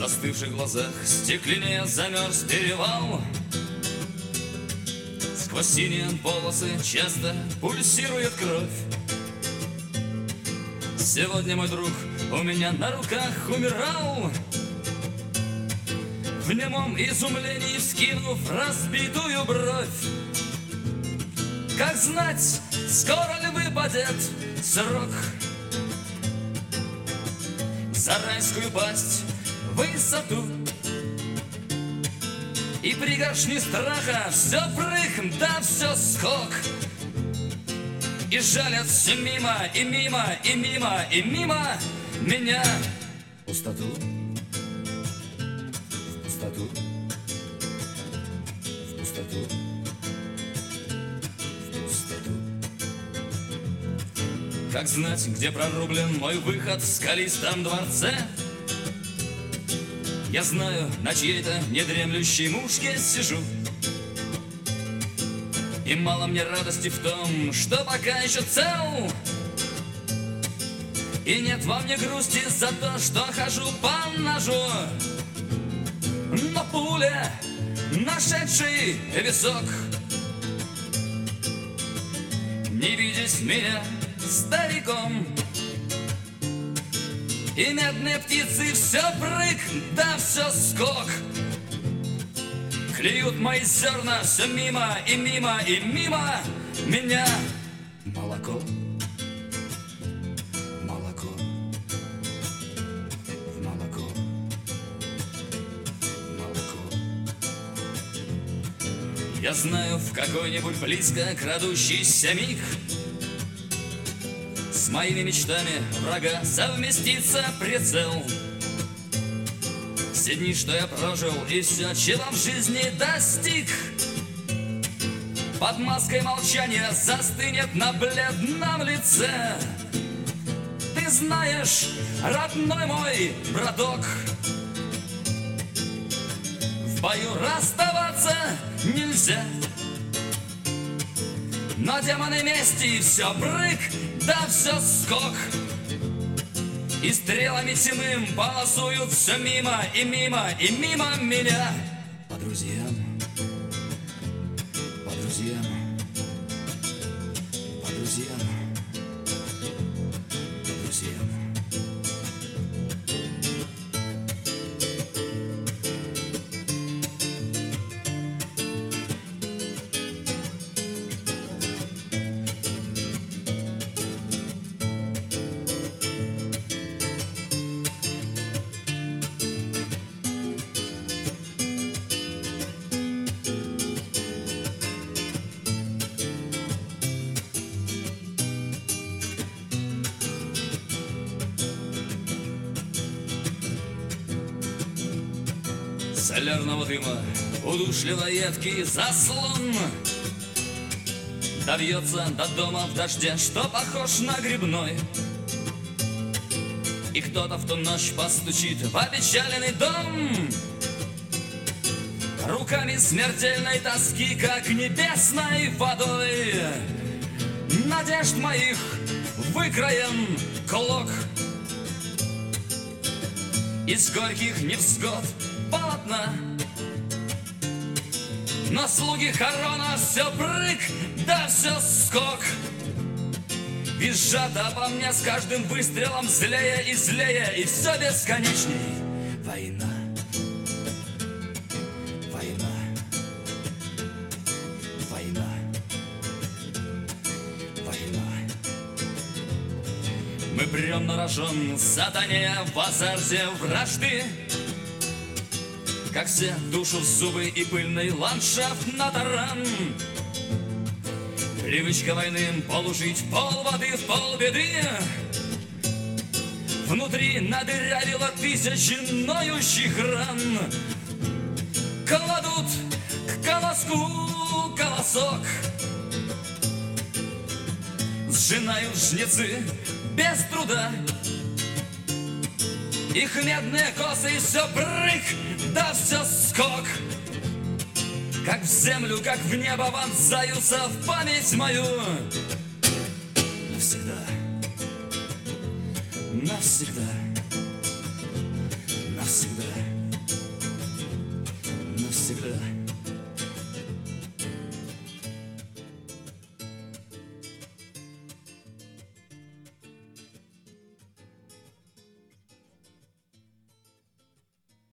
застывших глазах стекляннее замерз перевал. Сквозь синие полосы часто пульсирует кровь. Сегодня мой друг у меня на руках умирал, в немом изумлении вскинув разбитую бровь. Как знать, скоро ли выпадет срок за райскую пасть в высоту. И пригоршни страха все прыг, да все скок. И жалят все мимо, и мимо, и мимо, и мимо меня. В пустоту, в пустоту, в пустоту, в пустоту. Как знать, где прорублен мой выход в скалистом дворце? Я знаю, на чьей-то недремлющей мушке сижу. И мало мне радости в том, что пока еще цел. И нет во мне грусти за то, что хожу по ножу. Но пуля, нашедший висок, не видеть меня стариком. И медные птицы все прыг, да все скок. Клюют мои зерна все мимо, и мимо, и мимо меня. Молоко, молоко, молоко, молоко. Я знаю, в какой-нибудь близко крадущийся миг с моими мечтами врага совместится прицел. Все дни, что я прожил, и все, чего в жизни достиг, под маской молчания застынет на бледном лице. Ты знаешь, родной мой браток, в бою расставаться нельзя. Но демоны мести все прыг, да все скок. И стрелами тьмы полосуют все мимо, и мимо, и мимо меня. По друзьям, по друзьям, по друзьям, по друзьям. Солярного дыма удушливо едкий заслон добьется до дома в дожде, что похож на грибной. И кто-то в ту ночь постучит в опечаленный дом руками смертельной тоски, как небесной водой. Надежд моих выкроен клок из горьких невзгод полотна. Но слуги Харона все прыг, да все скок. Визжат обо мне с каждым выстрелом злее и злее, и все бесконечней. Война, война, война, война. Мы прям на рожон сатане в азарте вражды, как все душу в зубы и пыльный ландшафт на таран. Привычка войны полужить полводы в полбеды. Внутри надырявило тысячи ноющих ран. Кладут к колоску колосок, сжинают жнецы без труда. Их медные косы все прыг, да все скок. Как в землю, как в небо вонзаются в память мою. Навсегда, навсегда.